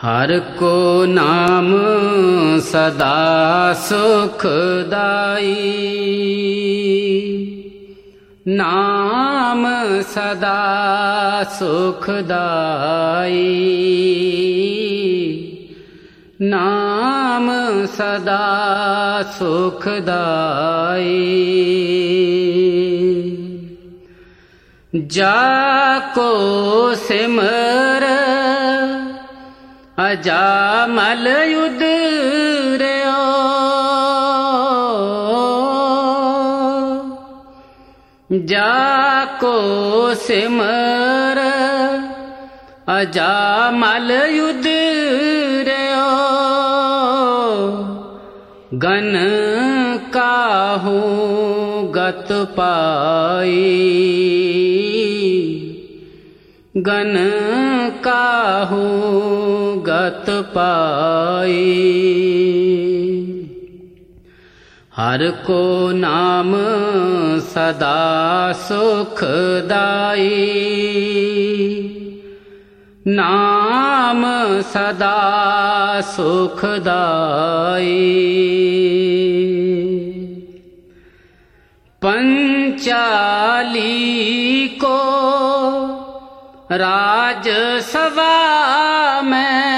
हर को नाम सदा सुखदाई, नाम सदा सुखदाई, नाम सदा सुखदाई। जाको सिमर अजामल उदर्यो, जाको सिमर अजामल उदर्यो, गन काहू गत पाई, गन काहू गत पाई। हर को नाम सदा सुखदाई, नाम सदा सुखदाई। पंचाली को राज सभा में,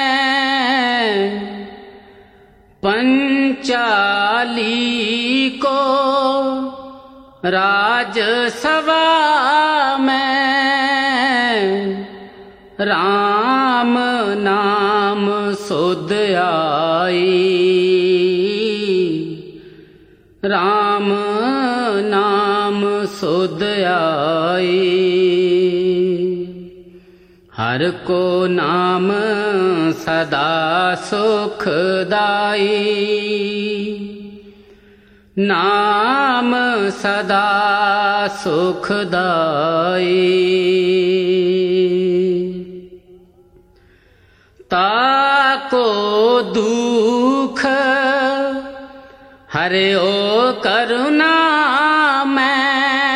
पंचाली को राज सभा में, राम नाम सुध आई, राम नाम सुध आई। हर को नाम सदा सुखदाई, नाम सदा सुखदाई। ताको दुख हरियो करुणा में,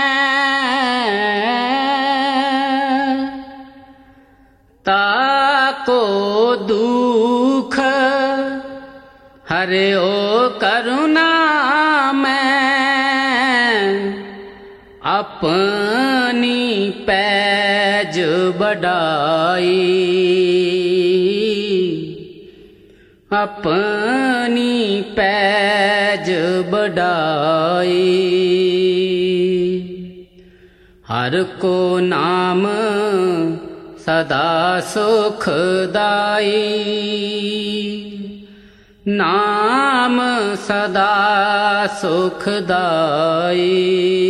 ताको दुख हरियो करुणा में, अपनी पैज बढ़ाई, अपनी पैज बढ़ाई। हर को नाम सदा सुखदाई, नाम सदा सुखदाई।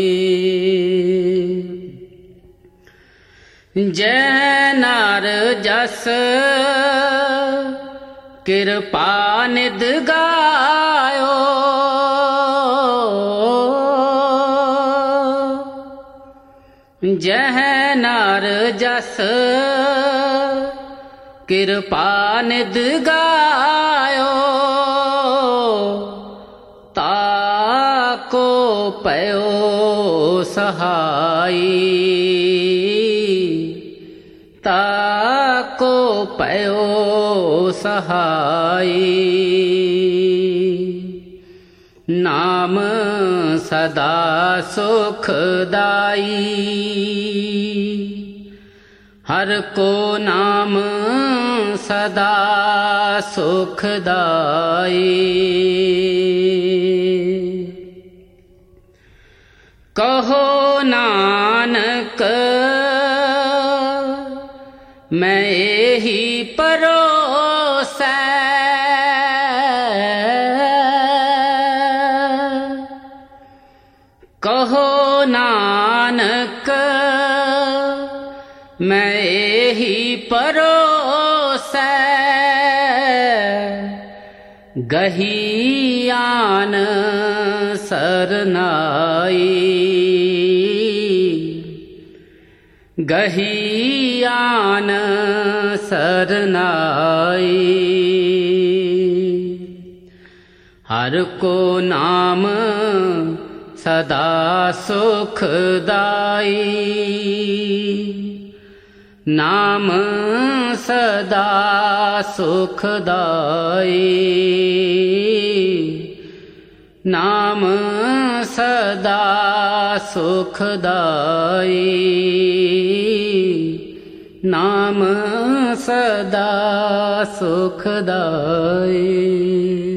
जय नार जस कृपा निध गायो, जह नार जस कृपा निध गायो, ताको पयो सहाई, ताको पयो सहाई। नाम सदा सुखदाई, हर को नाम सदा सुखदाई। कहो नानक मैं एही परोसै, कहो नानक मैं एही परोसै, गहियान सरनाई, गहियान सरनाई। हर को नाम सदा सुखदाई, ਨਾਮ ਸਦਾ ਸੁਖਦਾਈ, ਨਾਮ ਸਦਾ ਸੁਖਦਾਈ, ਨਾਮ ਸਦਾ ਸੁਖਦਾਈ।